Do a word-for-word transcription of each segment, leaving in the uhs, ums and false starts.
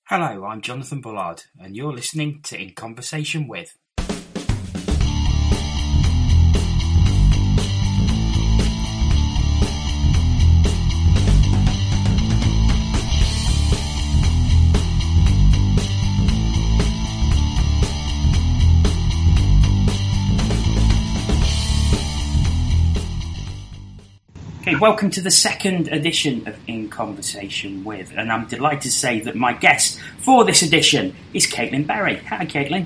Hello, I'm Jonathan Bullard, and you're listening to In Conversation With. Okay, welcome to the second edition of In Conversation With, and I'm delighted to say that my guest for this edition is Caitlin Berry. Hi, Caitlin.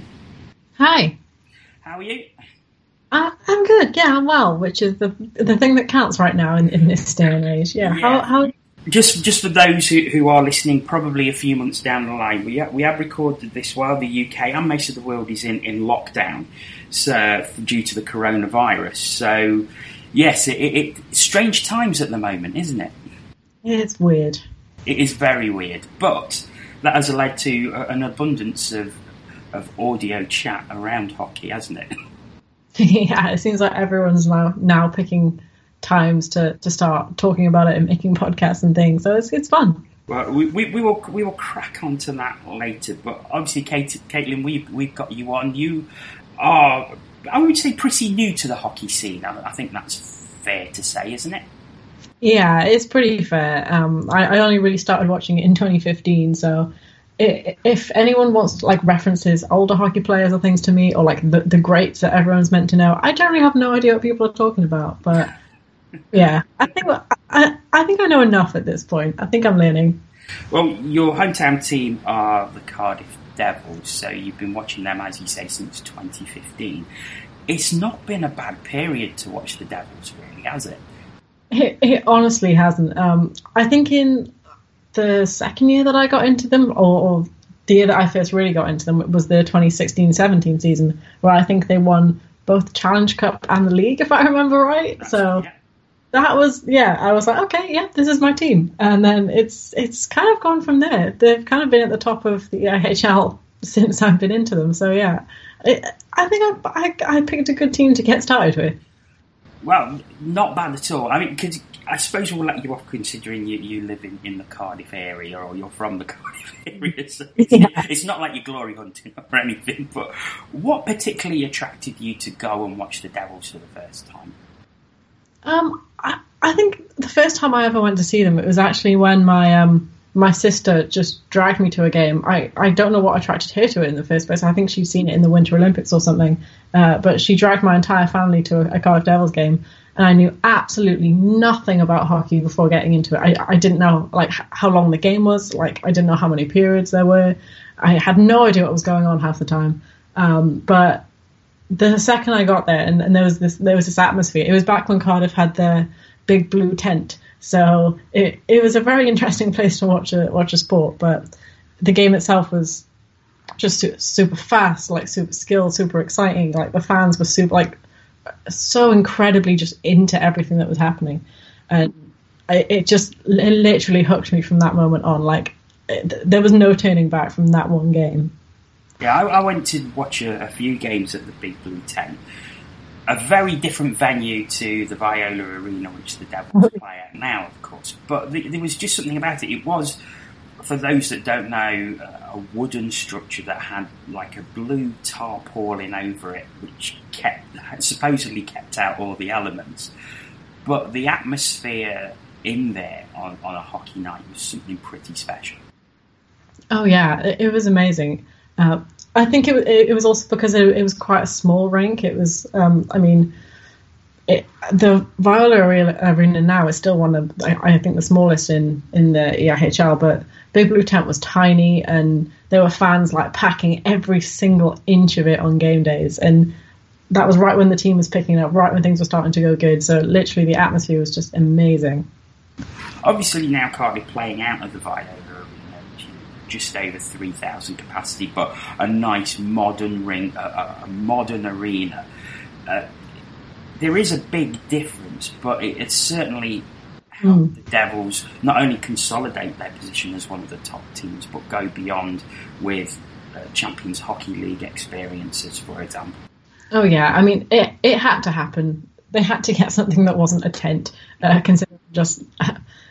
Hi. How are you? Uh, I'm good. Yeah, I'm well, which is the the thing that counts right now in, in this day and age. Yeah. yeah. How, how... Just just for those who, who are listening, probably a few months down the line, we have, we have recorded this while the U K and most of the world is in, in lockdown, so due to the coronavirus. So. Yes, it, it, it strange times at the moment, isn't it? It's weird. It is very weird, but that has led to a, an abundance of of audio chat around hockey, hasn't it? Yeah, it seems like everyone's now now picking times to, to start talking about it and making podcasts and things. So it's it's fun. Well, we, we, we will we will crack onto that later. But obviously, Kate, Caitlin, we've we've got you on. You are. I would say pretty new to the hockey scene. I, I think that's fair to say, isn't it? Yeah, it's pretty fair. Um, I, I only really started watching it in twenty fifteen, so it, if anyone wants like references older hockey players or things to me, or like the, the greats that everyone's meant to know, I generally have no idea what people are talking about. But yeah, I think I, I think I know enough at this point. I think I'm learning. Well, your hometown team are the Cardiff Devils, so you've been watching them, as you say, since twenty fifteen. It's not been a bad period to watch the Devils, really, has it? It, it honestly hasn't. Um, I think in the second year that I got into them, or, or the year that I first really got into them, it was the twenty sixteen seventeen season, where I think they won both the Challenge Cup and the league, if I remember right. That's, so yeah. that was, yeah, I was like, okay, yeah, this is my team. And then it's it's kind of gone from there. They've kind of been at the top of the I H L since I've been into them. So yeah, it, I think I, I I picked a good team to get started with. Well, not bad at all. I mean, cause I suppose we'll let you off considering you, you live in, in the Cardiff area, or you're from the Cardiff area. So it's, yeah. it's not like you're glory hunting or anything. But what particularly attracted you to go and watch the Devils for the first time? Um, I, I think the first time I ever went to see them, it was actually when my um. My sister just dragged me to a game. I, I don't know what attracted her to it in the first place. I think she'd seen it in the Winter Olympics or something. Uh, but she dragged my entire family to a, a Cardiff Devils game, and I knew absolutely nothing about hockey before getting into it. I, I didn't know like how long the game was. Like I didn't know how many periods there were. I had no idea what was going on half the time. Um, but the second I got there, and, and there was this there was this atmosphere. It was back when Cardiff had their big blue tent. So it it was a very interesting place to watch a watch a sport, but the game itself was just super, super fast, like super skilled, super exciting. Like the fans were super, like so incredibly just into everything that was happening, and it, it just it literally hooked me from that moment on. Like it, there was no turning back from that one game. Yeah, I, I went to watch a, a few games at the Big Blue Tent. A very different venue to the Viola Arena, which the Devils play at now, of course. But the, there was just something about it. It was, for those that don't know, a wooden structure that had like a blue tarpaulin over it, which kept supposedly kept out all the elements. But the atmosphere in there on, on a hockey night was something pretty special. Oh yeah, it, it was amazing. Uh, I think it, it was also because it, it was quite a small rink. It was, um, I mean, it, the Viola Arena now is still one of, I, I think, the smallest in, in the E I H L, but Big Blue Tent was tiny, and there were fans like packing every single inch of it on game days. And that was right when the team was picking up, right when things were starting to go good. So literally the atmosphere was just amazing. Obviously now Cardiff playing out of the Viola, just over three thousand capacity, but a nice modern ring, a, a modern arena. Uh, there is a big difference, but it, it's certainly helped mm. the Devils not only consolidate their position as one of the top teams, but go beyond with uh, Champions Hockey League experiences, for example. Oh yeah, I mean, it, it had to happen. They had to get something that wasn't a tent, uh, considering just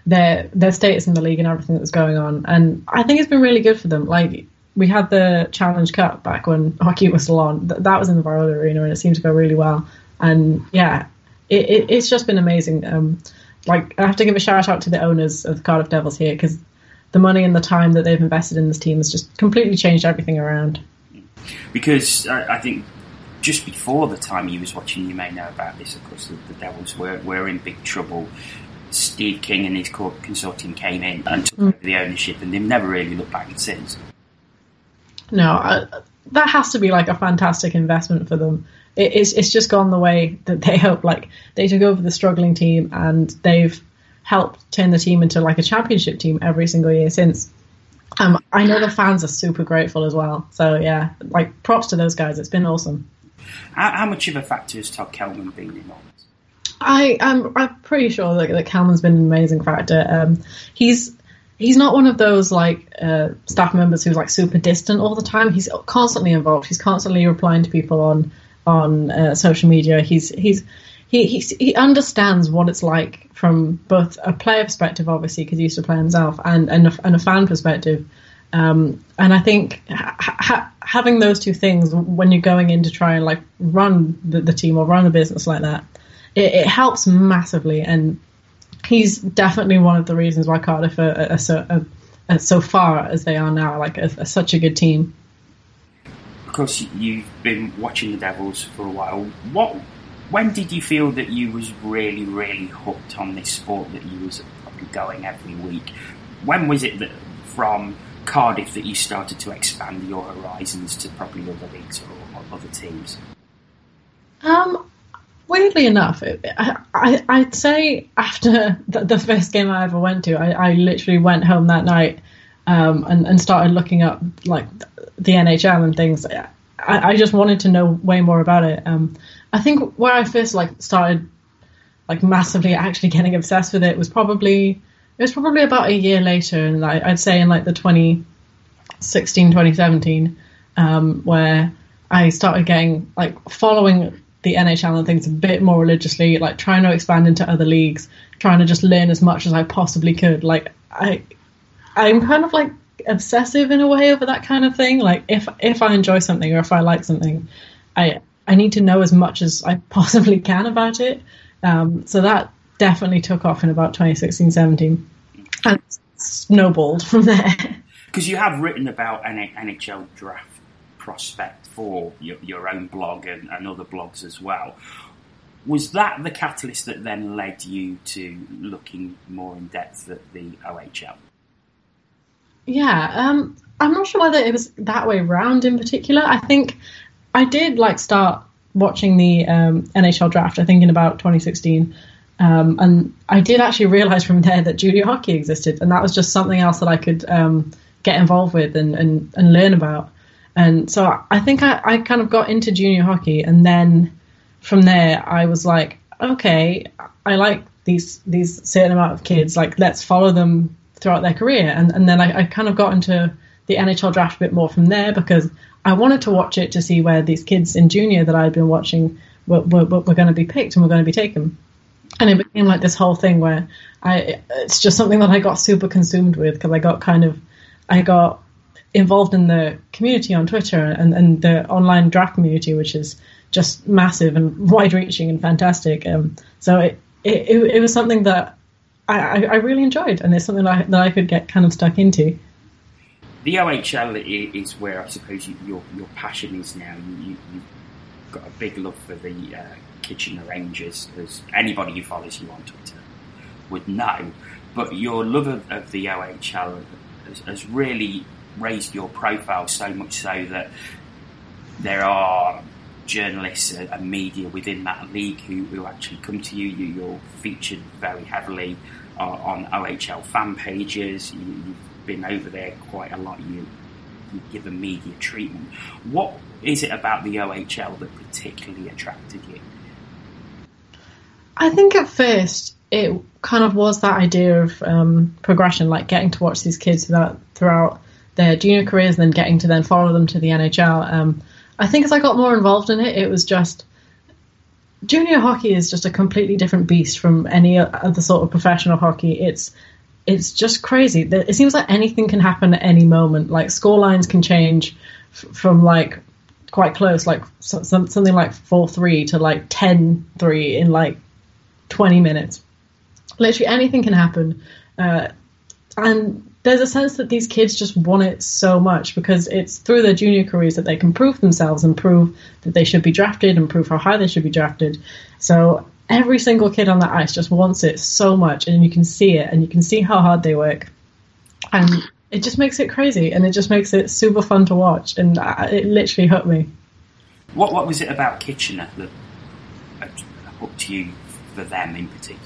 their their status in the league and everything that was going on. And I think it's been really good for them. Like, we had the Challenge Cup back when hockey was still on. Th- that was in the Viola Arena, and it seemed to go really well. And yeah, it, it, it's just been amazing. Um, like, I have to give a shout out to the owners of the Cardiff Devils here, because the money and the time that they've invested in this team has just completely changed everything around. Because I, I think just before the time you was watching, you may know about this, of course, the, the Devils were, were in big trouble. Steve King and his consortium came in and took mm. over the ownership, and they've never really looked back since. No, I, that has to be like a fantastic investment for them. It, it's it's just gone the way that they hoped. Like, they took over the struggling team, and they've helped turn the team into like a championship team every single year since. Um, I know the fans are super grateful as well. So yeah, like, props to those guys. It's been awesome. How, how much of a factor has Todd Kelman been in all this? I I'm I'm pretty sure that, that Kelman's been an amazing factor. Um, he's. He's not one of those like uh, staff members who's like super distant all the time. He's constantly involved. He's constantly replying to people on on uh, social media. He's he's he he's, he understands what it's like from both a player perspective, obviously, because he used to play himself, and and a, and a fan perspective. Um, and I think ha- ha- having those two things when you're going in to try and like run the, the team or run a business like that, it, it helps massively. And he's definitely one of the reasons why Cardiff are, are, so, are, are so far as they are now, like a, a, such a good team. Of course, you've been watching the Devils for a while. What, when did you feel that you was really, really hooked on this sport, that you was probably going every week? When was it that from Cardiff that you started to expand your horizons to probably other leagues or, or other teams? Um. Weirdly enough, it, I, I, I'd say after the, the first game I ever went to, I, I literally went home that night um, and, and started looking up like the N H L and things. I, I just wanted to know way more about it. Um, I think where I first like started like massively actually getting obsessed with it was probably it was probably about a year later, and I, I'd say in like the twenty sixteen twenty seventeen, um, where I started getting like following the N H L and things a bit more religiously, like trying to expand into other leagues, trying to just learn as much as I possibly could. Like I, I'm kind of like obsessive in a way over that kind of thing. Like if if I enjoy something or if I like something, I I need to know as much as I possibly can about it. Um, so that definitely took off in about twenty sixteen seventeen, and snowballed from there. Because you have written about N H L draft prospect for your, your own blog and, and other blogs as well. Was that the catalyst that then led you to looking more in depth at the O H L? Yeah, um, I'm not sure whether it was that way round in particular. I think I did like start watching the um, N H L draft, I think in about twenty sixteen. Um, and I did actually realise from there that junior hockey existed, and that was just something else that I could um, get involved with and, and, and learn about. And so I think I, I kind of got into junior hockey, and then from there I was like, okay, I like these these certain amount of kids, like let's follow them throughout their career. And, and then I, I kind of got into the N H L draft a bit more from there, because I wanted to watch it to see where these kids in junior that I'd been watching were, were, were going to be picked and were going to be taken. And it became like this whole thing where I it's just something that I got super consumed with, because I got kind of I got involved in the community on Twitter and, and the online draft community, which is just massive and wide-reaching and fantastic. Um, so it, it it was something that I, I really enjoyed, and it's something that I, that I could get kind of stuck into. The O H L is where I suppose you, your your passion is now. You, you've got a big love for the uh, Kitchener Rangers, as anybody who follows you on Twitter would know. But your love of, of the O H L has, has really raised your profile, so much so that there are journalists and media within that league who, who actually come to you. you. You're featured very heavily uh, on O H L fan pages. You, you've been over there quite a lot. You, you give them media treatment. What is it about the O H L that particularly attracted you? I think at first it kind of was that idea of um, progression, like getting to watch these kids throughout, throughout their junior careers and then getting to then follow them to the N H L. Um, I think as I got more involved in it, it was just junior hockey is just a completely different beast from any other sort of professional hockey. It's it's just crazy. It seems like anything can happen at any moment. Like score lines can change f- from like quite close, like so, some, something like four three to like ten three in like twenty minutes. Literally anything can happen. Uh, and there's a sense that these kids just want it so much because it's through their junior careers that they can prove themselves and prove that they should be drafted and prove how high they should be drafted. So every single kid on that ice just wants it so much, and you can see it, and you can see how hard they work. And it just makes it crazy, and it just makes it super fun to watch, and it literally hooked me. What what was it about Kitchener that hooked you for them in particular?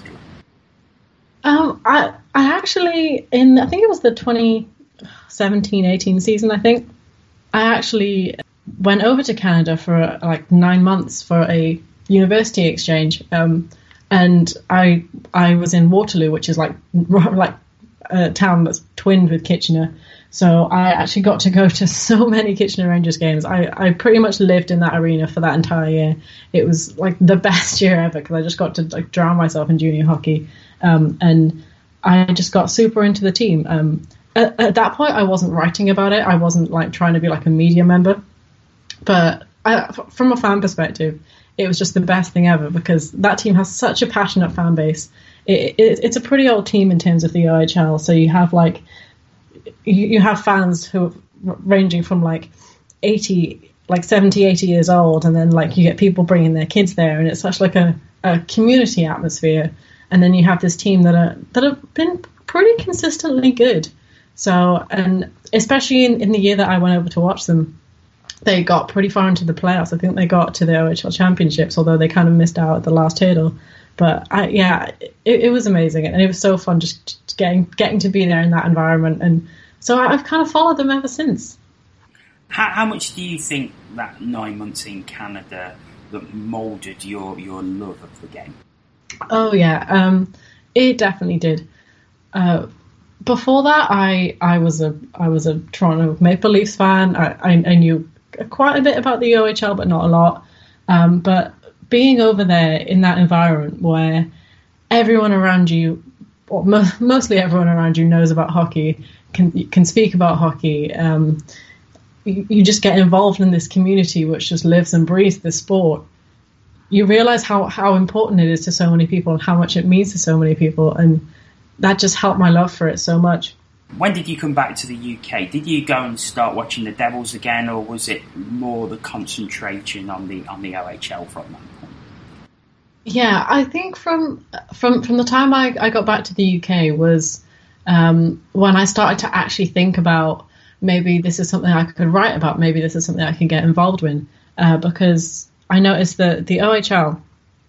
Um, I I actually, in I think it was the twenty seventeen eighteen season, I think, I actually went over to Canada for like nine months for a university exchange, um, and I I was in Waterloo, which is like like a town that's twinned with Kitchener. So I actually got to go to so many Kitchener Rangers games. I, I pretty much lived in that arena for that entire year. It was like the best year ever because I just got to like drown myself in junior hockey, um, and I just got super into the team. Um, at, at that point, I wasn't writing about it. I wasn't like trying to be like a media member, but I, from a fan perspective, it was just the best thing ever because that team has such a passionate fan base. It, it, it's a pretty old team in terms of the O H L. So you have like you, you have fans who are ranging from like eighty, like seventy, eighty years old, and then like you get people bringing their kids there, and it's such like a, a community atmosphere. And then you have this team that are that have been pretty consistently good. So, and especially in, in the year that I went over to watch them, they got pretty far into the playoffs. I think they got to the O H L championships, although they kind of missed out at the last hurdle. But I, yeah, it, it was amazing, and it was so fun just getting getting to be there in that environment. And so I've kind of followed them ever since. How, how much do you think that nine months in Canada that moulded your, your love of the game? Oh yeah, um, it definitely did. Uh, before that, I I was a I was a Toronto Maple Leafs fan. I, I, I knew quite a bit about the O H L, but not a lot. Um, but being over there in that environment where everyone around you, or mo- mostly everyone around you, knows about hockey, can can speak about hockey. Um, you, you just get involved in this community which just lives and breathes the sport. You realize how, how important it is to so many people and how much it means to so many people, and that just helped my love for it so much. When did you come back to the U K? Did you go and start watching the Devils again, or was it more the concentration on the on the O H L from that point? Yeah, I think from from from the time I, I got back to the U K was um, when I started to actually think about maybe this is something I could write about, maybe this is something I could get involved in, uh, because I noticed that the O H L,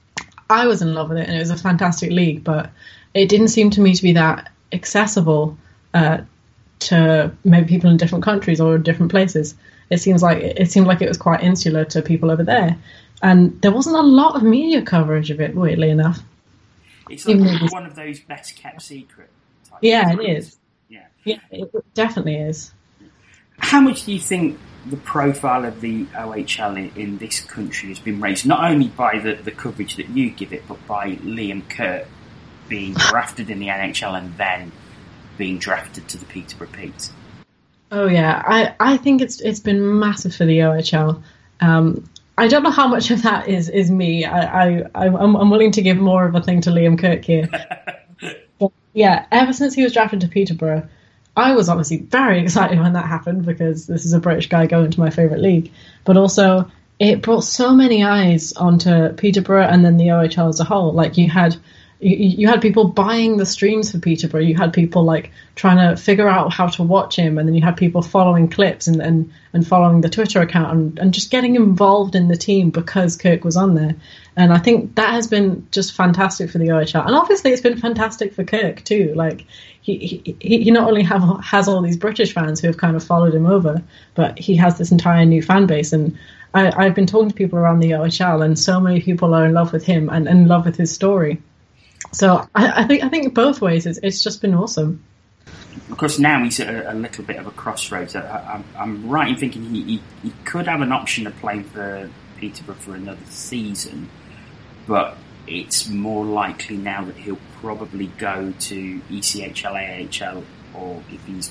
I was in love with it, and it was a fantastic league, but it didn't seem to me to be that accessible uh, to maybe people in different countries or different places. It seems like it seemed like it was quite insular to people over there, and there wasn't a lot of media coverage of it. Weirdly enough, it's like Even one of those best kept secret type. Yeah, it is. Yeah, yeah, it definitely is. How much do you think the profile of the O H L in, in this country has been raised, not only by the, the coverage that you give it, but by Liam Kirk being drafted in the N H L and then being drafted to the Peterborough Petes? Oh yeah, I, I think it's it's been massive for the O H L. Um, I don't know how much of that is, is me. I, I I'm, I'm willing to give more of a thing to Liam Kirk here. But yeah, ever since he was drafted to Peterborough, I was obviously very excited when that happened because this is a British guy going to my favourite league. But also, it brought so many eyes onto Peterborough and then the O H L as a whole. Like you had, you, you had people buying the streams for Peterborough. You had people like trying to figure out how to watch him, and then you had people following clips and and, and following the Twitter account and, and just getting involved in the team because Kirk was on there. And I think that has been just fantastic for the O H L. And obviously, it's been fantastic for Kirk too. Like. He, he he not only have, has all these British fans who have kind of followed him over, but he has this entire new fan base. And I, I've been talking to people around the O H L, and so many people are in love with him and, and in love with his story. So I, I think I think both ways, it's, it's just been awesome. Of course, now he's at a, a little bit of a crossroads. I, I'm, I'm right in thinking he, he, he could have an option of playing for Peterborough for another season, but it's more likely now that he'll probably go to E C H L, A H L, or if he's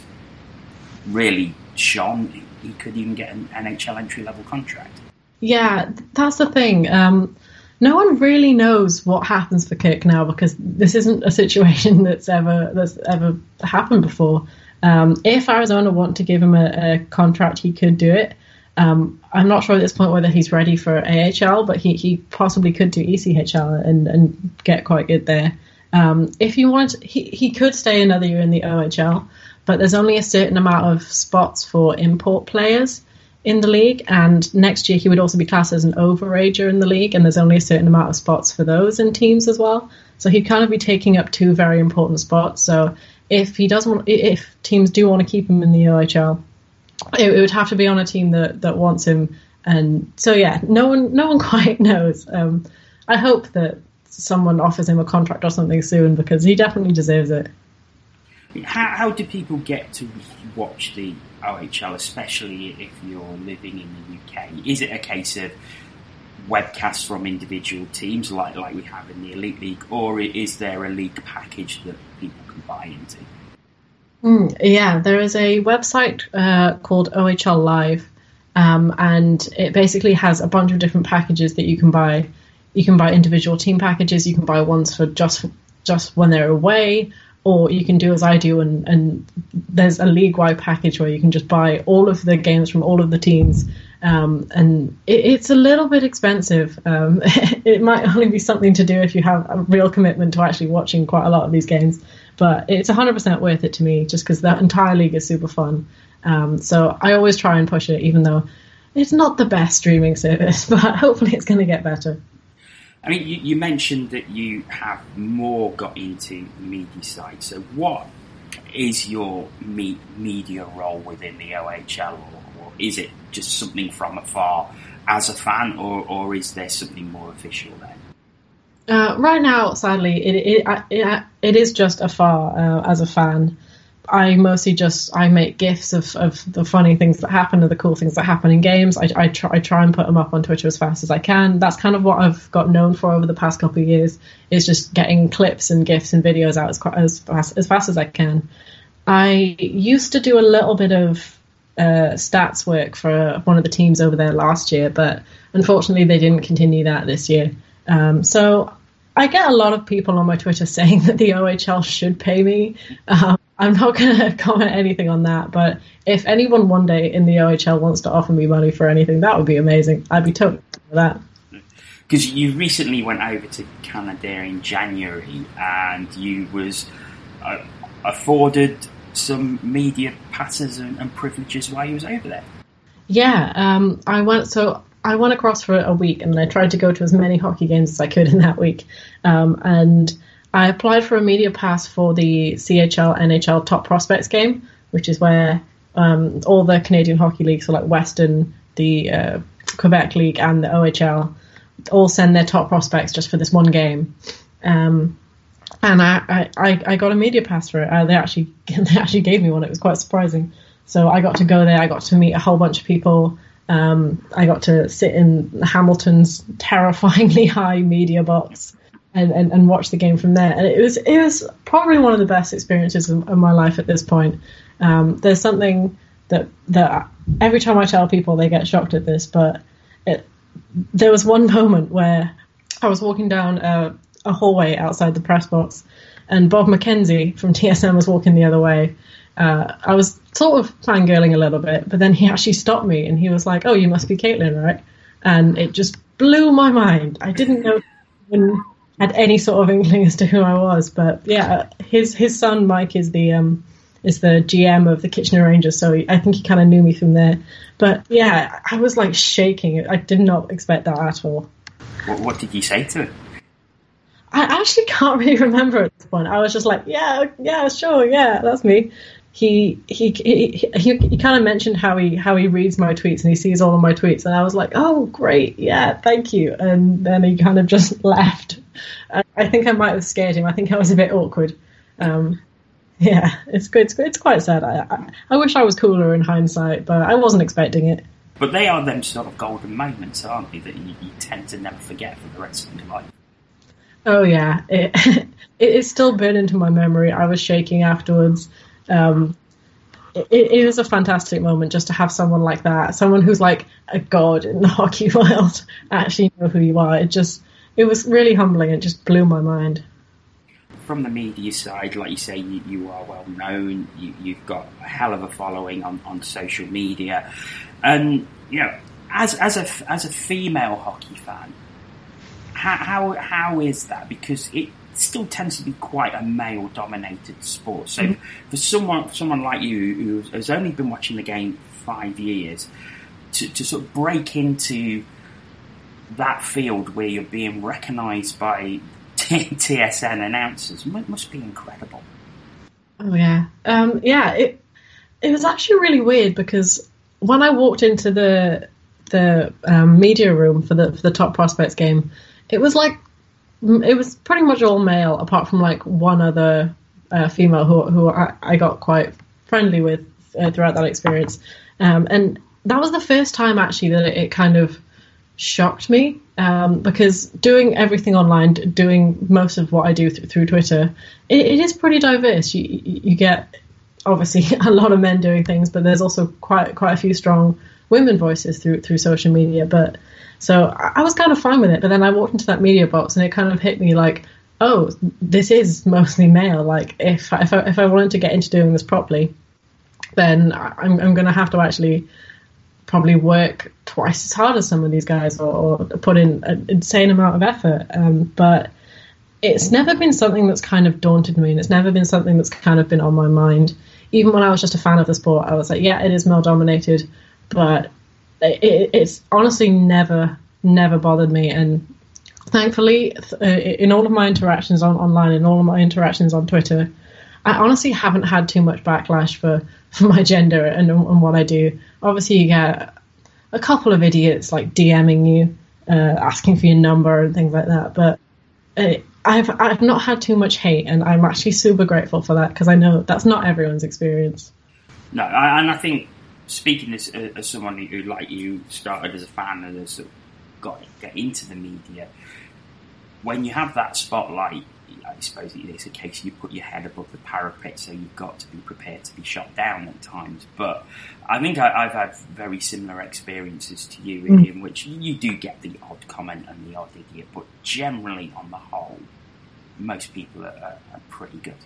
really shone, he could even get an N H L entry-level contract. Yeah, that's the thing. Um, no one really knows what happens for Kirk now, because this isn't a situation that's ever that's ever happened before. Um, if Arizona want to give him a, a contract, he could do it. Um, I'm not sure at this point whether he's ready for A H L, but he, he possibly could do E C H L and, and get quite good there. Um, if he wanted, he, he could stay another year in the O H L, but there's only a certain amount of spots for import players in the league, and next year he would also be classed as an overager in the league, and there's only a certain amount of spots for those in teams as well. So he'd kind of be taking up two very important spots. So if he doesn't, want, if teams do want to keep him in the O H L, it, it would have to be on a team that, that wants him. And so yeah, no one no one quite knows. Um, I hope that someone offers him a contract or something soon, because he definitely deserves it. How, how do people get to watch the O H L, especially if you're living in the U K? Is it a case of webcasts from individual teams like, like we have in the Elite League, or is there a league package that people can buy into? Mm, yeah, there is a website uh, called O H L Live, um, and it basically has a bunch of different packages that you can buy. You can buy individual team packages, you can buy ones for just just when they're away, or you can do as I do, and, and there's a league-wide package where you can just buy all of the games from all of the teams. Um, and it, it's a little bit expensive. Um, it might only be something to do if you have a real commitment to actually watching quite a lot of these games. But it's one hundred percent worth it to me, just because the entire league is super fun. Um, so I always try and push it, even though it's not the best streaming service, but hopefully it's going to get better. I mean, you, you mentioned that you have more got into the media side. So what is your me- media role within the O H L? Or, or is it just something from afar as a fan, or, or is there something more official there? Uh, right now, sadly, it it, it it is just afar uh, as a fan. I mostly just I make GIFs of, of the funny things that happen and the cool things that happen in games. I, I try I try and put them up on Twitter as fast as I can. That's kind of what I've got known for over the past couple of years, is just getting clips and GIFs and videos out as as fast as, fast as I can. I used to do a little bit of uh, stats work for one of the teams over there last year, but unfortunately they didn't continue that this year. Um, so I get a lot of people on my Twitter saying that the O H L should pay me. Um, I'm not going to comment anything on that, but if anyone one day in the O H L wants to offer me money for anything, that would be amazing. I'd be totally for that. Because you recently went over to Canada in January, and you was uh, afforded some media passes and, and privileges while you was over there. Yeah, um, I went. So I went across for a week, and I tried to go to as many hockey games as I could in that week, um, and I applied for a media pass for the C H L N H L Top Prospects game, which is where um, all the Canadian hockey leagues, so like Western, the uh, Quebec League, and the O H L, all send their top prospects just for this one game. Um, and I, I, I got a media pass for it. Uh, they actually they actually gave me one. It was quite surprising. So I got to go there. I got to meet a whole bunch of people. Um, I got to sit in Hamilton's terrifyingly high media box. And, and, and watch the game from there. And it was it was probably one of the best experiences of, of my life at this point. Um, there's something that that every time I tell people, they get shocked at this, but it, there was one moment where I was walking down a, a hallway outside the press box, and Bob McKenzie from T S N was walking the other way. Uh, I was sort of fangirling a little bit, but then he actually stopped me, and he was like, "Oh, you must be Caitlin, right?" And it just blew my mind. I didn't know when had any sort of inkling as to who I was, but yeah, his his son Mike is the um is the G M of the Kitchener Rangers, so he, I think he kind of knew me from there. But yeah, I was like shaking. I did not expect that at all. What, what did you say to him? I actually can't really remember at this point. I was just like, yeah, yeah, sure, yeah, that's me. He he he he, he kind of mentioned how he how he reads my tweets and he sees all of my tweets, and I was like, oh great, yeah, thank you. And then he kind of just left. I think I might have scared him. I think I was a bit awkward. Um, yeah, it's good. It's, good. It's quite sad. I, I I wish I was cooler in hindsight, but I wasn't expecting it. But they are them sort of golden moments, aren't they, that you, you tend to never forget for the rest of your life? Oh yeah, it, it it's still burned into my memory. I was shaking afterwards. Um, it, it was a fantastic moment just to have someone like that, someone who's like a god in the hockey world, actually know who you are. It just, it was really humbling. It just blew my mind. From the media side, like you say, you, you are well known. You, you've got a hell of a following on, on social media, and you know, as as a as a female hockey fan, how how, how is that? Because it still tends to be quite a male dominated sport. So mm-hmm. for someone for someone like you who has only been watching the game five years, to, to sort of break into that field where you're being recognised by T S N announcers must be incredible. Oh yeah, um, yeah. It it was actually really weird because when I walked into the the um, media room for the for the Top Prospects game, it was like it was pretty much all male, apart from like one other uh, female who who I, I got quite friendly with uh, throughout that experience, um, and that was the first time actually that it, it kind of shocked me. Um, because doing everything online, doing most of what I do th- through Twitter, it, it is pretty diverse. You, you get obviously a lot of men doing things, but there's also quite quite a few strong women voices through through social media. But so I, I was kind of fine with it. But then I walked into that media box and it kind of hit me like, oh, this is mostly male. Like if if I, if I wanted to get into doing this properly, then I'm I'm going to have to actually probably work twice as hard as some of these guys, or, or put in an insane amount of effort. Um, but it's never been something that's kind of daunted me, and it's never been something that's kind of been on my mind. Even when I was just a fan of the sport, I was like, yeah, it is male dominated, but it, it, it's honestly never, never bothered me. And thankfully, in all of my interactions on online, in all of my interactions on Twitter, I honestly haven't had too much backlash for, for my gender and, and what I do. Obviously, you get a couple of idiots like DMing you, uh, asking for your number and things like that. But uh, I've I've not had too much hate, and I'm actually super grateful for that because I know that's not everyone's experience. No, I, and I think speaking as, as someone who, like you, started as a fan and has sort of got to get into the media, when you have that spotlight, I suppose it's a case you put your head above the parapet, so you've got to be prepared to be shot down at times. But I think I, I've had very similar experiences to you, mm. in which you do get the odd comment and the odd idiot, but generally, on the whole, most people are, are, are pretty good.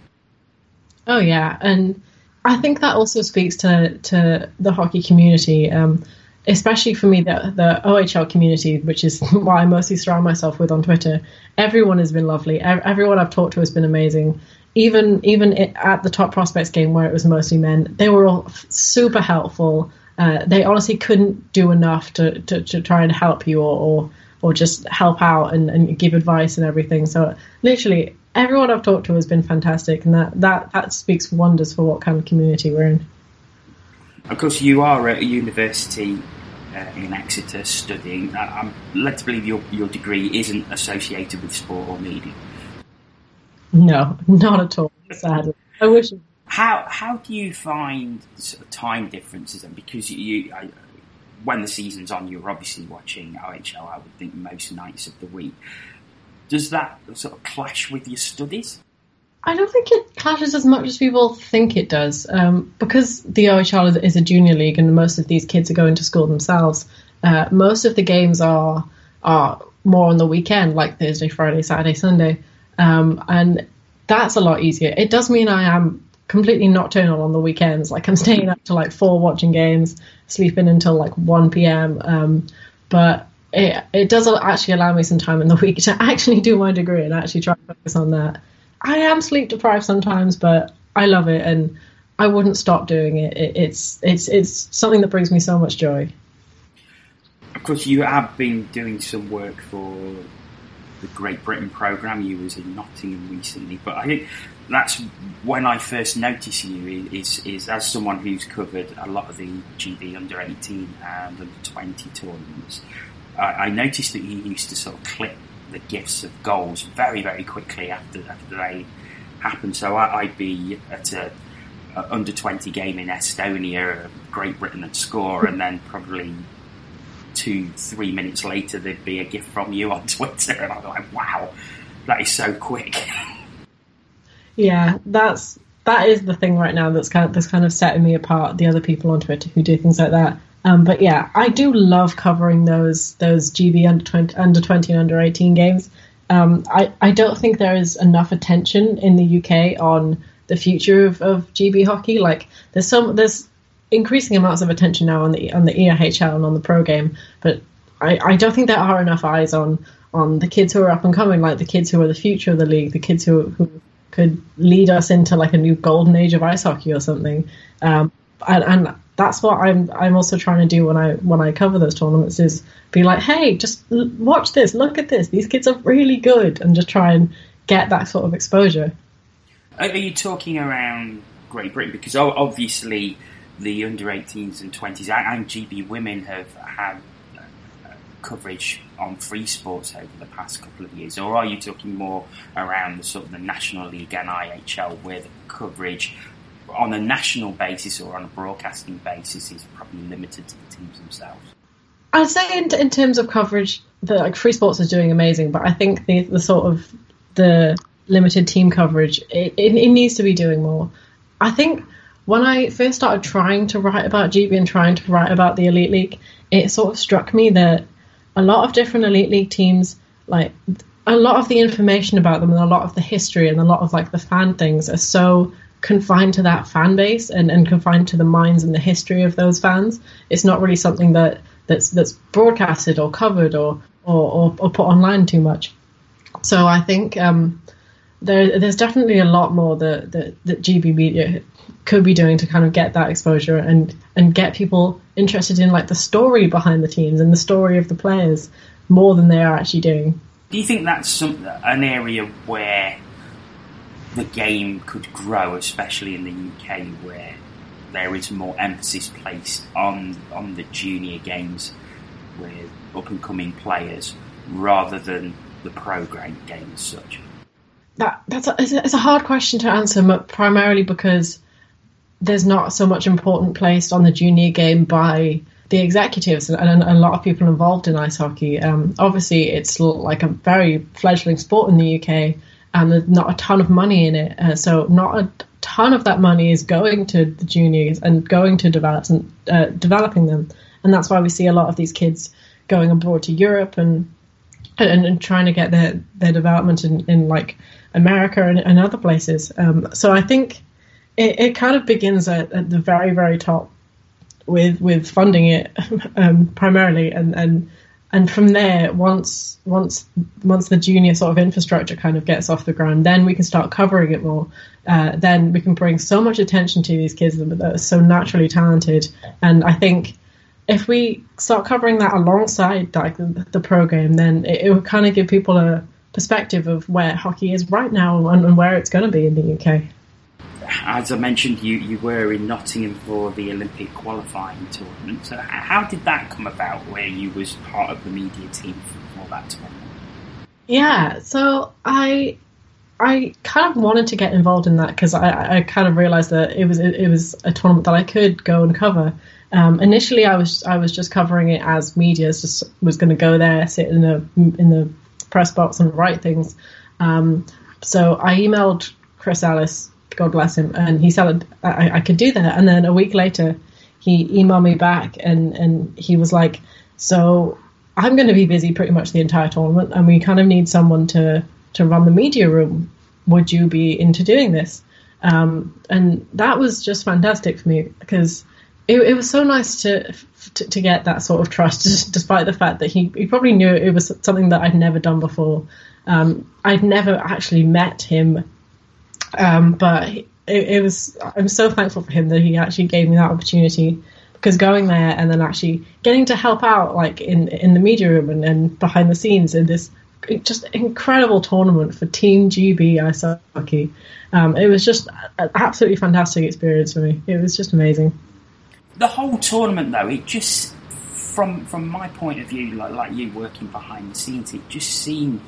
Oh yeah, and I think that also speaks to to the hockey community. Um, Especially for me, the, the O H L community, which is what I mostly surround myself with on Twitter. Everyone has been lovely. Everyone I've talked to has been amazing. Even even at the Top Prospects game where it was mostly men, they were all super helpful. Uh, they honestly couldn't do enough to, to, to try and help you or or, or just help out and, and give advice and everything. So literally everyone I've talked to has been fantastic, and that, that, that speaks wonders for what kind of community we're in. Of course, you are at a university uh, in Exeter studying. I'm led to believe your, your degree isn't associated with sport or media. No, not at all, sadly. I wish it. How how do you find sort of time differences then? Because you, I, when the season's on, you're obviously watching O H L, I would think, most nights of the week. Does that sort of clash with your studies? I don't think it clashes as much as people think it does, um, because the O H L is, is a junior league and most of these kids are going to school themselves. Uh, most of the games are are more on the weekend, like Thursday, Friday, Saturday, Sunday, um, and that's a lot easier. It does mean I am completely nocturnal on the weekends, like I'm staying up to like four watching games, sleeping until like one p.m. Um, but it, it does actually allow me some time in the week to actually do my degree and actually try to focus on that. I am sleep deprived sometimes, but I love it and I wouldn't stop doing it. it. It's it's it's something that brings me so much joy. Of course, you have been doing some work for the Great Britain programme. You was in Nottingham recently, but I think that's when I first noticed you is is as someone who's covered a lot of the G B under eighteen and under twenty tournaments. I, I noticed that you used to sort of clip the gifs of goals very, very quickly after after they happen. So I, I'd be at a, a under twenty game in Estonia, Great Britain would score, and then probably two, three minutes later there'd be a gif from you on Twitter, and I'd be like, wow, that is so quick. Yeah, that's that is the thing right now that's kind of that's kind of setting me apart. The other people on Twitter who do things like that. Um, but yeah, I do love covering those those G B under twenty, under twenty and under eighteen games. Um, I I don't think there is enough attention in the U K on the future of, of G B hockey. Like there's some there's increasing amounts of attention now on the on the E I H L and on the pro game, but I, I don't think there are enough eyes on on the kids who are up and coming, like the kids who are the future of the league, the kids who who could lead us into like a new golden age of ice hockey or something. Um, and, and that's what I'm I'm also trying to do when I when I cover those tournaments, is be like, hey, just l- watch this, look at this, these kids are really good, and just try and get that sort of exposure. Are you talking around Great Britain? Because obviously the under eighteens and twenties and G B women have had coverage on Free Sports over the past couple of years, or are you talking more around the sort of the National League and I H L, where the coverage on a national basis or on a broadcasting basis is probably limited to the teams themselves? I'd say in, in terms of coverage, the like Free Sports is doing amazing, but I think the, the sort of the limited team coverage, it, it, it needs to be doing more. I think when I first started trying to write about G B and trying to write about the Elite League, it sort of struck me that a lot of different Elite League teams, like a lot of the information about them and a lot of the history and a lot of like the fan things are so confined to that fan base and, and confined to the minds and the history of those fans. It's not really something that that's that's broadcasted or covered or or, or, or put online too much. So I think um, there there's definitely a lot more that, that that G B Media could be doing to kind of get that exposure and and get people interested in like the story behind the teams and the story of the players more than they are actually doing. Do you think that's some, an area where the game could grow, especially in the U K, where there is more emphasis placed on on the junior games with up and coming players rather than the pro game as such? That that's a, it's a hard question to answer, but primarily because there's not so much important placed on the junior game by the executives and, and a lot of people involved in ice hockey. Um, obviously, it's like a very fledgling sport in the U K, and there's not a ton of money in it. Uh, so not a ton of that money is going to the juniors and going to develop and, uh, developing them. And that's why we see a lot of these kids going abroad to Europe and and, and trying to get their, their development in, in like America and, and other places. Um, so I think it, it kind of begins at, at the very, very top with with funding it um, primarily, and, and and from there, once once once the junior sort of infrastructure kind of gets off the ground, then we can start covering it more. Uh, then we can bring so much attention to these kids that are so naturally talented, and I think if we start covering that alongside like the, the pro game, then it, it will kind of give people a perspective of where hockey is right now and, and where it's going to be in the U K. As I mentioned, you, you were in Nottingham for the Olympic qualifying tournament. So how did that come about, where you was part of the media team for that tournament? Yeah, so I I kind of wanted to get involved in that because I, I kind of realised that it was it, it was a tournament that I could go and cover. Um, initially, I was I was just covering it as media, just was going to go there, sit in the in the press box and write things. Um, so I emailed Chris Ellis, God bless him, and he said I, I could do that. And then a week later, he emailed me back and, and he was like, so I'm going to be busy pretty much the entire tournament, and we kind of need someone to, to run the media room. Would you be into doing this? Um, and that was just fantastic for me because it, it was so nice to, to to get that sort of trust, despite the fact that he, he probably knew it was something that I'd never done before. Um, I'd never actually met him. Um, but it, it was, I'm so thankful for him that he actually gave me that opportunity, because going there and then actually getting to help out like in, in the media room and, and behind the scenes in this just incredible tournament for Team G B ice hockey. Um, it was just an absolutely fantastic experience for me. It was just amazing. The whole tournament though, it just, from from my point of view, like, like you working behind the scenes, it just seemed,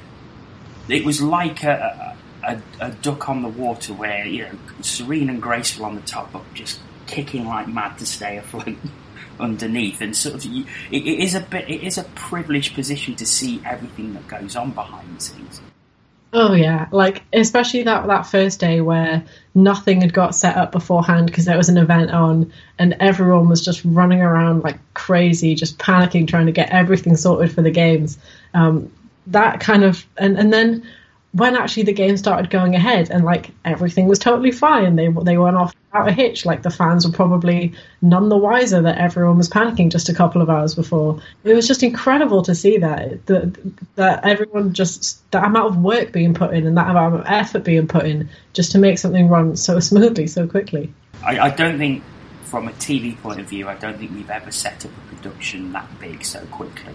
it was like a, a A, a duck on the water, where, you know, serene and graceful on the top, but just kicking like mad to stay afloat underneath. And sort of, you, it, it is a bit, it is a privileged position to see everything that goes on behind the scenes. Oh yeah, like especially that that first day where nothing had got set up beforehand because there was an event on, and everyone was just running around like crazy, just panicking, trying to get everything sorted for the games. Um, that kind of and and then when actually the game started going ahead and like everything was totally fine, they they went off without a hitch. Like the fans were probably none the wiser that everyone was panicking just a couple of hours before. It was just incredible to see that that, that everyone just that amount of work being put in and that amount of effort being put in just to make something run so smoothly so quickly. I, I don't think, from a T V point of view, I don't think we've ever set up a production that big so quickly.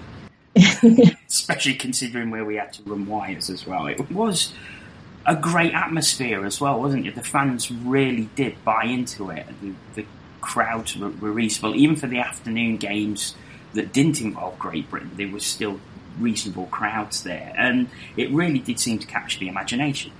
Especially considering where we had to run wires as well. It was a great atmosphere as well, wasn't it? The fans really did buy into it. The, the crowds were, were reasonable. Even for the afternoon games that didn't involve Great Britain, there was still reasonable crowds there. And it really did seem to capture the imagination.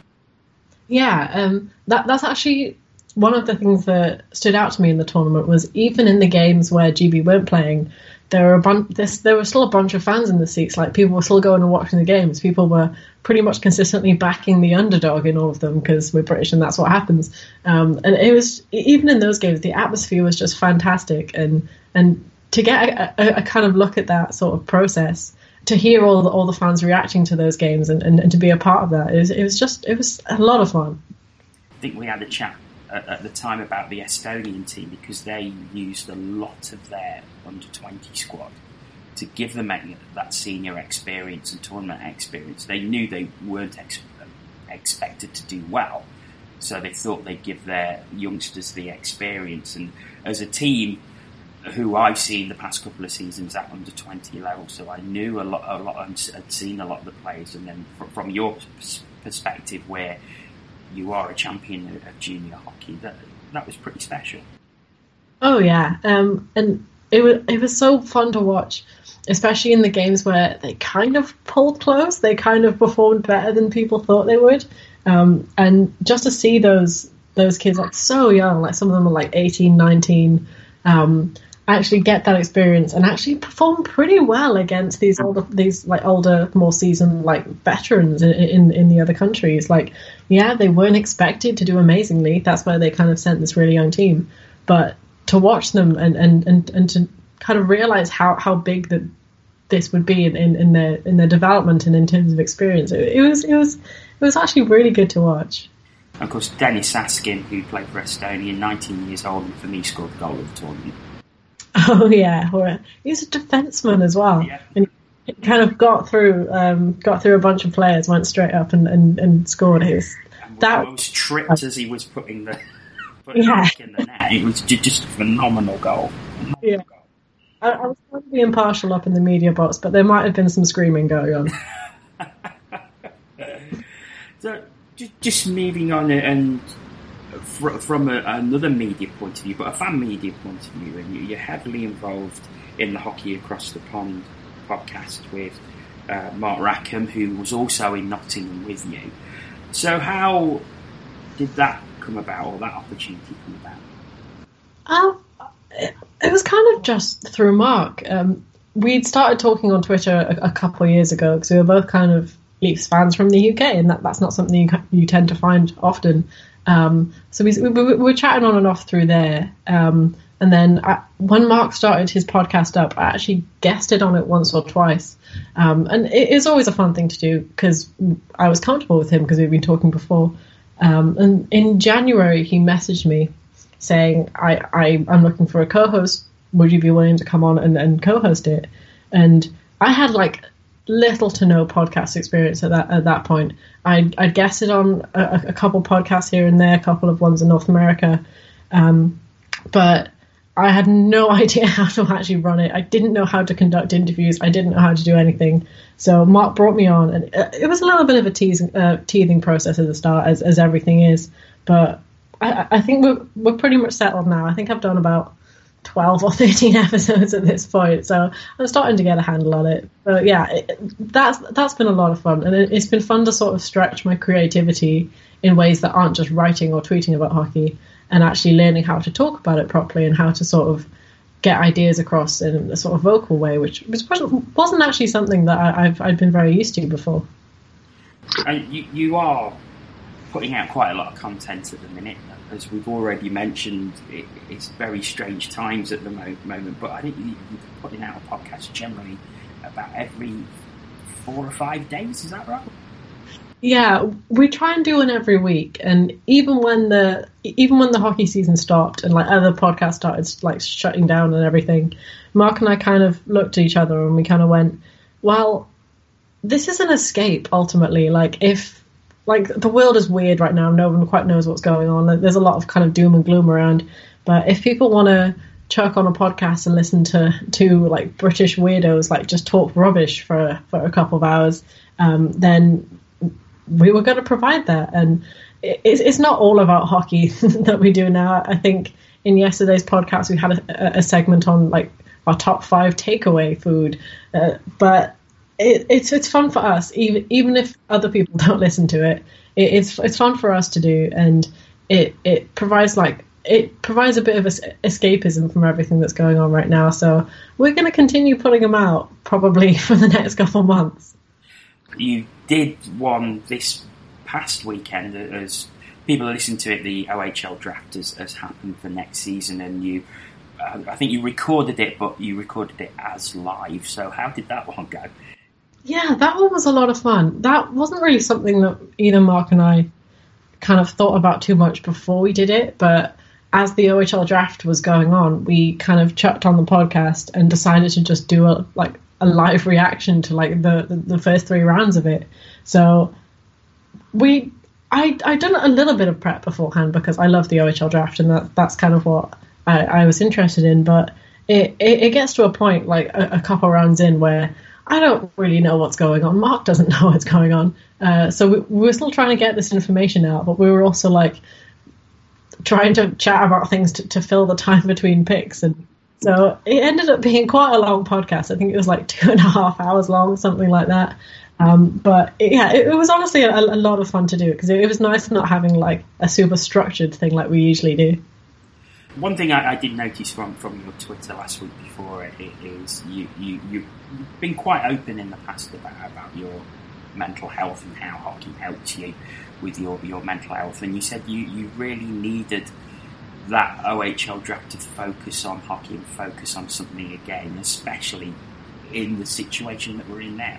Yeah, um, that that's actually one of the things that stood out to me in the tournament was even in the games where G B weren't playing, there were a bunch. There were still a bunch of fans in the seats. Like people were still going and watching the games. People were pretty much consistently backing the underdog in all of them because we're British and that's what happens. Um, and it was even in those games, the atmosphere was just fantastic. And and to get a, a, a kind of look at that sort of process, to hear all the, all the fans reacting to those games and, and, and to be a part of that, it was, it was just it was a lot of fun. I think we had a chat at the time about the Estonian team because they used a lot of their under twenty squad to give them that senior experience and tournament experience. They knew they weren't ex- expected to do well, so they thought they'd give their youngsters the experience. And as a team who I've seen the past couple of seasons at under twenty level, so I knew a lot, a lot, I'd seen a lot of the players. And then from your perspective, where you are a champion of junior hockey, that that was pretty special. Oh yeah, um, and it was it was so fun to watch, especially in the games where they kind of pulled close. They kind of performed better than people thought they would, um, and just to see those those kids like so young, like some of them are like eighteen, nineteen, um, actually get that experience and actually perform pretty well against these older, these like older, more seasoned like veterans in, in in the other countries. Like, yeah, they weren't expected to do amazingly. That's why they kind of sent this really young team. But to watch them and and, and, and to kind of realize how, how big that this would be in, in, in their in their development and in terms of experience, it, it was it was it was actually really good to watch. Of course, Dennis Saskin, who played for Estonia, nineteen years old, and for me scored the goal of the tournament. Oh yeah, he's a defenseman as well, yeah. And he kind of got through, um, got through a bunch of players, went straight up and, and, and scored his. And that was tripped as he was putting the putting yeah. the in the net. It was just a phenomenal goal. Phenomenal yeah, goal. I, I was trying to be impartial up in the media box, but there might have been some screaming going on. So, just, just moving on and. From a, another media point of view, but a fan media point of view, and you're heavily involved in the Hockey Across the Pond podcast with uh, Mark Rackham, who was also in Nottingham with you. So how did that come about, or that opportunity come about? Um, it, it was kind of just through Mark. Um, we'd started talking on Twitter a, a couple of years ago because we were both kind of Leafs fans from the U K, and that, that's not something you, you tend to find often. Um, so we, we, we were chatting on and off through there. Um, and then I, when Mark started his podcast up, I actually guested on it once or twice. Um, and it is always a fun thing to do because I was comfortable with him because we've been talking before. Um, and in January, he messaged me saying, I, I, I'm looking for a co-host. Would you be willing to come on and, and co-host it? And I had like little to no podcast experience at that at that point. I'd, I'd guessed it on a, a couple podcasts here and there, a couple of ones in North America, um, but I had no idea how to actually run it. I didn't know how to conduct interviews. I didn't know how to do anything. So Mark brought me on, and it was a little bit of a teasing, uh, teething process at the start, as, as everything is. But I, I think we're we're pretty much settled now. I think I've done about twelve or thirteen episodes at this point, so I'm starting to get a handle on it. But yeah, it, that's that's been a lot of fun, and it, it's been fun to sort of stretch my creativity in ways that aren't just writing or tweeting about hockey, and actually learning how to talk about it properly and how to sort of get ideas across in a sort of vocal way, which wasn't wasn't actually something that I, I've I'd been very used to before. And you, you are putting out quite a lot of content at the minute. As we've already mentioned, it, it's very strange times at the mo- moment, but I think you, you're putting out a podcast generally about every four or five days, is that right? Yeah, we try and do one every week, and even when the even when the hockey season stopped and like other podcasts started like shutting down and everything, Mark and I kind of looked at each other and we kind of went, well, this is an escape ultimately. Like if like the world is weird right now, no one quite knows what's going on. There's a lot of kind of doom and gloom around, but if people want to chuck on a podcast and listen to to like British weirdos like just talk rubbish for for a couple of hours, um, then we were going to provide that. And it's, it's not all about hockey that we do now. I think in yesterday's podcast we had a, a segment on like our top five takeaway food, uh, but it, it's it's fun for us, even even if other people don't listen to it. it it's it's fun for us to do, and it it provides like it provides a bit of escapism from everything that's going on right now. So we're going to continue putting them out probably for the next couple of months. You did one this past weekend, as people listen to it, the O H L draft has, has happened for next season, and you, uh, I think you recorded it, but you recorded it as live. So how did that one go? Yeah, that one was a lot of fun. That wasn't really something that either Mark and I kind of thought about too much before we did it, but as the O H L draft was going on, we kind of chucked on the podcast and decided to just do a like a live reaction to like the, the, the first three rounds of it. So we, I I done a little bit of prep beforehand because I love the O H L draft and that that's kind of what I, I was interested in. But it, it, it gets to a point like a, a couple rounds in where I don't really know what's going on. Mark doesn't know what's going on. Uh, so we, we were still trying to get this information out, but we were also like trying to chat about things to, to fill the time between picks. And so it ended up being quite a long podcast. I think it was like two and a half hours long, something like that. Um, but it, yeah, it, it was honestly a, a lot of fun to do because it, it was nice not having like a super structured thing like we usually do. One thing I, I did notice from, from your Twitter last week before it, it is you, you, you've been quite open in the past about, about your mental health and how hockey helped you with your, your mental health. And you said you, you really needed that O H L draft to focus on hockey and focus on something again, especially in the situation that we're in now.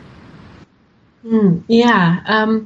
Mm, yeah. Um,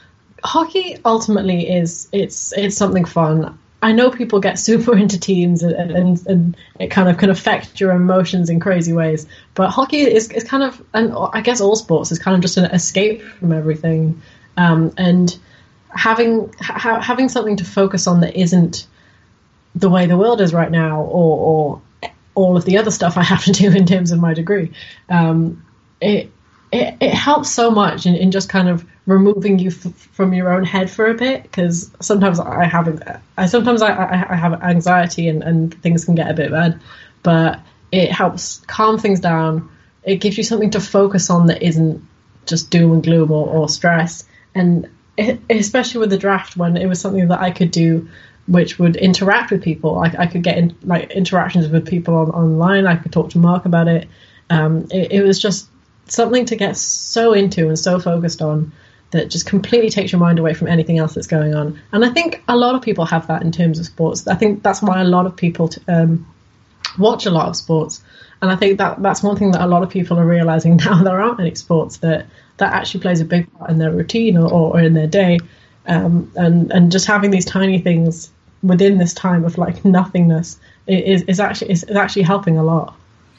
hockey ultimately is, it's, it's something fun. I know people get super into teams and, and, and it kind of can affect your emotions in crazy ways, but hockey is, is kind of, and I guess all sports is kind of just an escape from everything. Um, and having, ha- having something to focus on that isn't the way the world is right now, or, or all of the other stuff I have to do in terms of my degree, um, it, it it helps so much in, in just kind of removing you f- from your own head for a bit. Because sometimes I have, I sometimes I, I, I have anxiety and, and things can get a bit bad, but it helps calm things down. It gives you something to focus on that isn't just doom and gloom or, or stress. And it, especially with the draft, when it was something that I could do, which would interact with people. I, I could get in, like interactions with people on, online. I could talk to Mark about it. Um, it. It was just something to get so into and so focused on that just completely takes your mind away from anything else that's going on. And I think a lot of people have that in terms of sports. I think that's why a lot of people t- um, watch a lot of sports. And I think that that's one thing that a lot of people are realizing now there aren't any sports that, that actually plays a big part in their routine or, or in their day. Um, and, and just having these tiny things within this time of like nothingness is, is actually is actually helping a lot.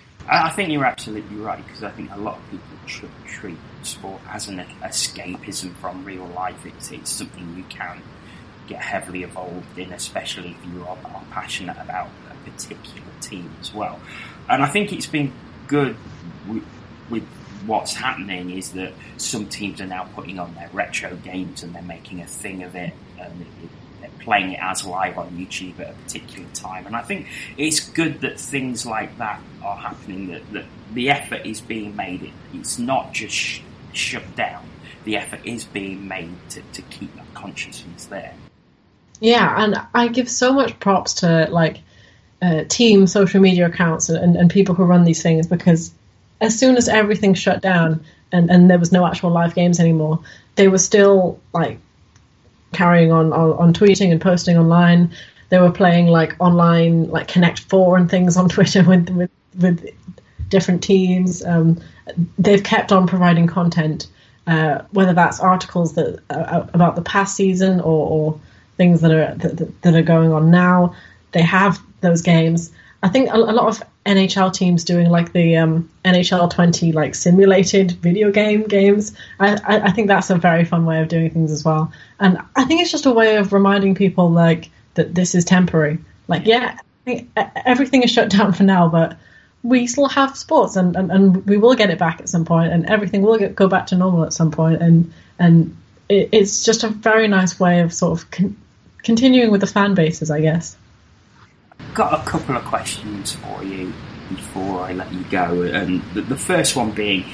I think you're absolutely right, because I think a lot of people should treat sport as an escapism from real life. It's, it's something you can get heavily involved in, especially if you are, are passionate about a particular team as well. And I think it's been good with, with what's happening is that some teams are now putting on their retro games and they're making a thing of it, and they're playing it as live on YouTube at a particular time. And I think it's good that things like that are happening, that, that the effort is being made. It, it's not just sh- shut down. The effort is being made to, to keep that consciousness there. Yeah, and I give so much props to like uh, team social media accounts and, and people who run these things, because as soon as everything shut down and, and there was no actual live games anymore, they were still like carrying on, on on tweeting and posting online. They were playing like online, like Connect Four and things on Twitter with with, with different teams. Um, they've kept on providing content, uh, whether that's articles that uh, about the past season or, or things that are that, that are going on now. They have those games. I think a, a lot of N H L teams doing like the um, N H L twenty like simulated video game games. I, I, I think that's a very fun way of doing things as well. And I think it's just a way of reminding people like that this is temporary. Like, yeah, everything is shut down for now, but we still have sports, and, and, and we will get it back at some point, and everything will get, go back to normal at some point. And and it, it's just a very nice way of sort of con- continuing with the fan bases, I guess. Got a couple of questions for you before I let you go, and the, the first one being,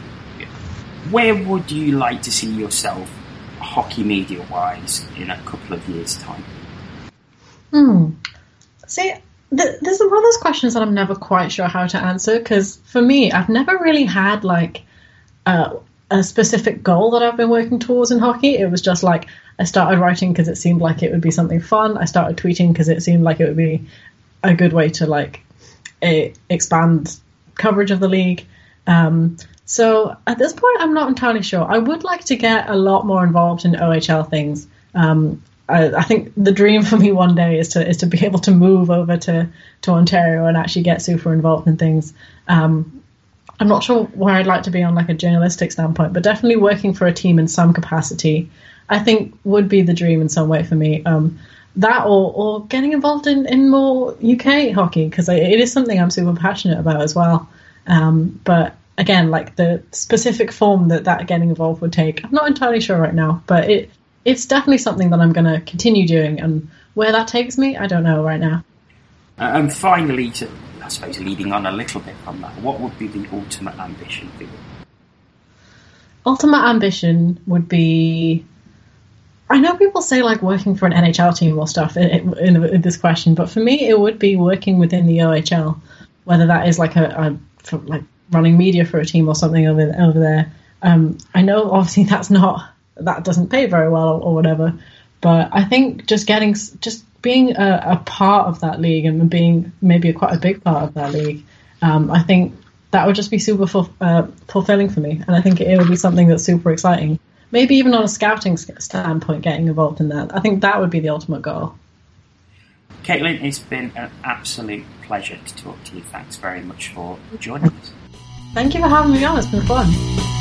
where would you like to see yourself hockey media wise in a couple of years' time? Hmm. See, th- there's one of those questions that I'm never quite sure how to answer, because for me, I've never really had like uh, a specific goal that I've been working towards in hockey. It was just like I started writing because it seemed like it would be something fun. I started tweeting because it seemed like it would be a good way to like a, expand coverage of the league. Um, so at this point, I'm not entirely sure. I would like to get a lot more involved in O H L things. Um, I, I think the dream for me one day is to is to be able to move over to, to Ontario and actually get super involved in things. Um, I'm not sure where I'd like to be on like a journalistic standpoint, but definitely working for a team in some capacity, I think would be the dream in some way for me. Um, that or, or getting involved in, in more U K hockey, because it is something I'm super passionate about as well. Um, but again, like the specific form that that getting involved would take, I'm not entirely sure right now, but it it's definitely something that I'm going to continue doing. And where that takes me, I don't know right now. Uh, and finally, to, I suppose leading on a little bit from that, what would be the ultimate ambition for you? Ultimate ambition would be, I know people say like working for an N H L team or stuff in, in, in this question, but for me it would be working within the O H L, whether that is like a, a for like running media for a team or something over over there. Um, I know obviously that's not that doesn't pay very well or, or whatever, but I think just getting just being a, a part of that league and being maybe a, quite a big part of that league, um, I think that would just be super full, uh, fulfilling for me, and I think it would be something that's super exciting. Maybe even on a scouting standpoint, getting involved in that. I think that would be the ultimate goal. Caitlin, it's been an absolute pleasure to talk to you. Thanks very much for joining us. Thank you for having me on. It's been fun.